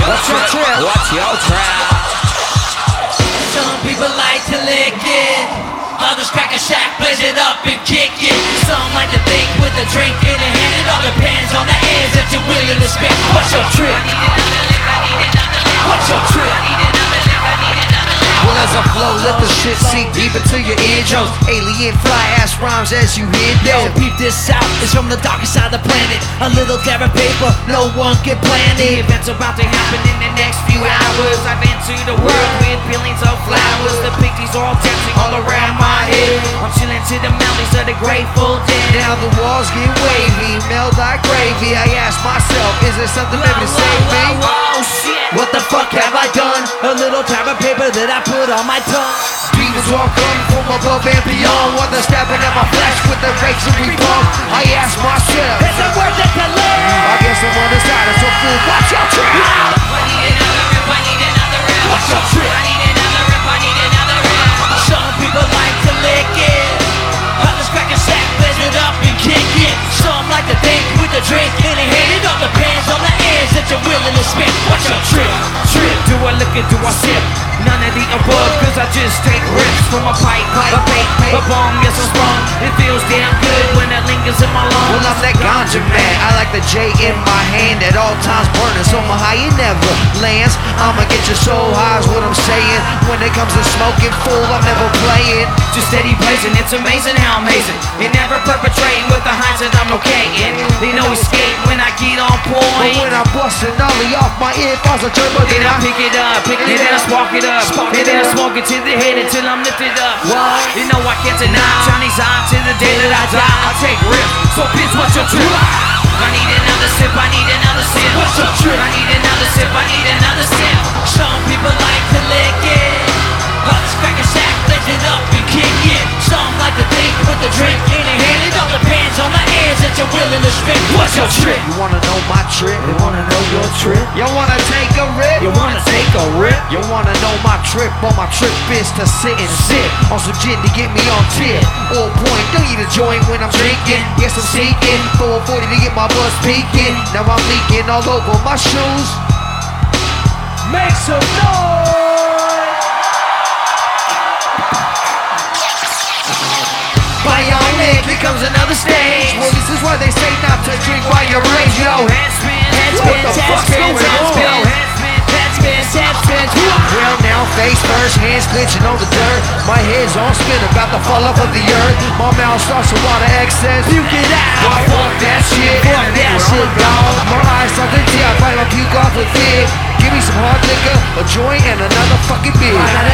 What's your trip? What's your trip? Some people like to lick it, others crack a shack, blaze it up and kick it. Some like to think with a drink in the hand. It all depends on the ends that you're willing to spend. What's your trip? What's your trip? Well, as I flow, let the shit sink deep into your eardrums. Alien fly ass rhymes as you hear Yo, them. peep this out, it's from the darkest side of the planet. A little dab of paper, no one can plan it. Events about to happen in the next few hours. I've entered the world with billions of flowers. The pictures all dancing all around my head. I'm chilling to the melodies of the Grateful Dead. Now the walls get wavy, melt like gravy. I ask myself, is there something that can save me? Oh shit, what the fuck have I done? A little tab of paper that I put on my tongue. Demons all come from above and beyond. While they're stabbing at my flesh with their rakes and repulse. I ask myself, It's a word that can live. I guess I'm on the side of some fool. Watch your trip. I need another rip, I need another rip. What's your trip? I need another rip, I need another rip. Some people like to lick it, others crack a sack, blaze it up and kick it. Some like to think with a drink in a hand. It all depends on the ends that you're willing to spend. What's your trip? Trip? Do I look or do I sip? None of the above, cause I just take rips from a pipe, a bong, yes I'm sprung. It feels damn good when it lingers in my lungs. Well, I'm that ganja man. I like the J in my hand at all times burning, so my high it never lands. I'ma get your soul high is what I'm saying. When it comes to smoking fool, I'm never playing. Just steady blazing, it's amazing how amazing. You never perpetrate with the hinds that I'm locating. They no escape when I get on But point. when I'm busting ollie off my earphones, I turbo, Then I pick it up, and then I spark it up, and then I smoke it to the head until I'm lifted up. What? You know I can't deny Chinese eye to the day that I die. I take risks, so bitch, what's your trip? I need another sip, I need another sip. What's your trip? I need another sip, I need another sip. Some people like to lick it, others crack a sack, blaze it up and kick it. Some like to think with a drink in a hand. It all depends on the ends that you're willing to spend. What's your trip? You wanna know my trip? You wanna know your trip? You wanna take a rip? You wanna take a rip? You wanna know my trip? Well, my trip is to sit and sip on some gin to get me on tip. All point, don't eat a joint when I'm drinking. Yes, I'm seeking 440 to get my buzz peaking. Now I'm leaking all over my shoes. Make some noise! Bionic, here comes another stage. Well, this is why they say not to drink while you're rage. Yo, Headspin, well, now face first, hands clenching on the dirt. My head's on spin, about to fall off of the earth. My mouth starts to water excess. Puke it out. Fuck that shit. Fuck that shit, dog. My eyes start to tear, I bite my puke off with fear. Give me some hard liquor, a joint, and another fucking beer.